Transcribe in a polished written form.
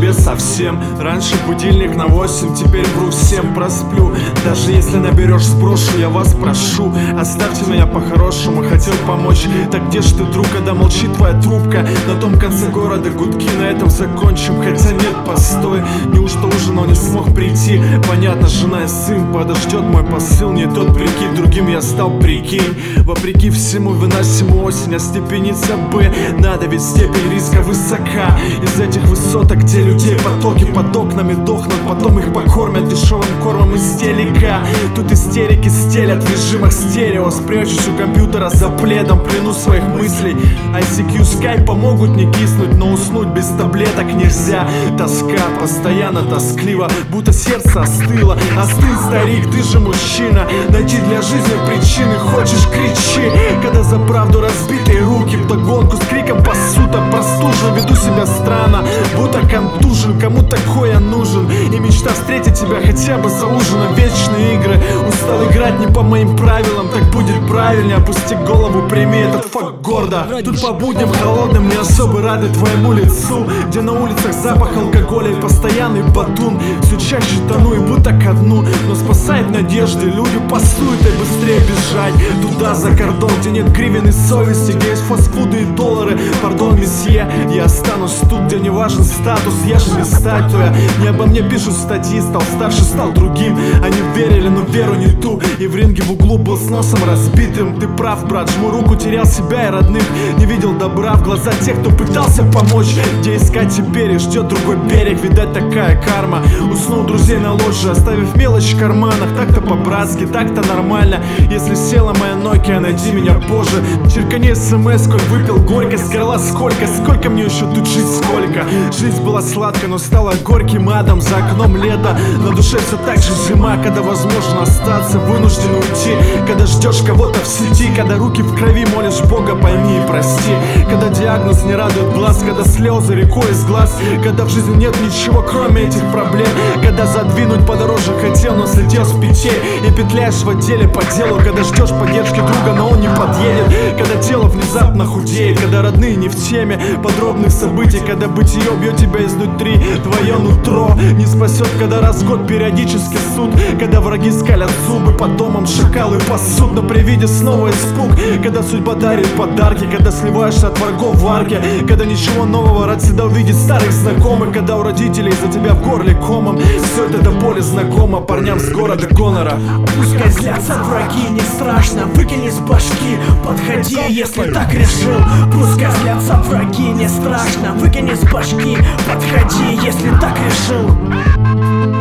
себе совсем. Раньше будильник на 8, теперь вру всем, просплю. Даже если наберешь, сброшу, я вас прошу. Оставьте меня по-хорошему, хотел помочь. Так где ж ты, друг, когда молчит твоя трубка? На том конце города гудки, на этом закончим. Хотя нет, постой, неужто ужинал, не смог прийти? Понятно, жена и сын подождет мой посыл. Не тот прикид, другим я стал, прикинь. Вопреки всему, выносим осень, остепениться бы надо, ведь степень риска высока. Из этих высоток, где людей потоки, под окнами дохнут, потом их покормят дешевым кормом из телека. Тут истерики стелят в режимах стерео. Спрячусь у компьютера за пледом, плену своих мыслей. ICQ, Skype помогут не киснуть, но уснуть без таблеток нельзя. Тоска, постоянно тоскливо, будто сердце остыло. Остынь, старик, ты же мужчина, найди для жизни причины. Хочешь, кричи, когда за правду разбитые руки вдогонку с криком пасута. Простужен, веду себя странно, будто контужен. Кому такое нужен? И мечта встретить тебя хотя бы за ужином. Вечные игры, устал играть не по моим правилам. Так будет правильнее, опусти голову, прими этот факт гордо. Тут по будням холодным не особо рады твоему лицу, где на улицах запах алкоголя и постоянный батун. Все чаще тону и будто ко дну, но спасает надежды. Люди пасуют и быстрее бежать туда, за кордон, где нет гривен и совести, где есть фастфуды и доллары. Пардон, месье, я останусь тут, где не важен статус. Я же не статуя, не обо мне пишут статьи. Стал старше, стал другим, они верили, но веру не ту. И в ринге в углу был с носом разбитым. Ты прав, брат, жму руку, терял себя и родных. Не видел добра в глаза тех, кто пытался помочь. Где искать теперь и ждет другой берег, видать такая карма. Уснул друзей на ложе, оставив мелочь в карманах. Так-то по-братски, так-то нормально. Если села моя Nokia, найди меня позже. Черкани смс, коль выпил горько. Скрыла сколько мне еще тут жить, сколько. Жизнь была сладкой, но стала горьким адом. За окном лето, на душе все так же зима. Когда возможно остаться, вынужден уйти. Когда ждешь кого-то в сети, когда руки в крови, молишь Бога, пойми и прости. Когда диагноз не радует глаз, когда слезы рекой из глаз. Когда в жизни нет ничего, кроме этих проблем. Когда задвинуть подороже хотел, но слетел с петель и петляешь в отделе по делу. Когда ждешь поддержки друга, но он не подъедет. Когда тело внезапно худеет, когда родные не в теме подробных событий. Когда бытие бьет тебя изнутри, твое нутро не спасет. Когда раз в год периодически суд, когда враги скалят зубы, по домам шакалы пасут. Но при виде снова испуг, когда судьба дарит подарки. Когда сливаешься от врагов в арке, когда ничего нового, рад всегда увидеть старых знакомых. Когда у родителей за тебя в горле комом. Все это до боли знакомо парням с города Гонора. Пускай злятся враги, не страшно, выкини с башки. Подходи, если так решил. Пускай злятся враги, не страшно, выкини с башки. Подходи, если так решил.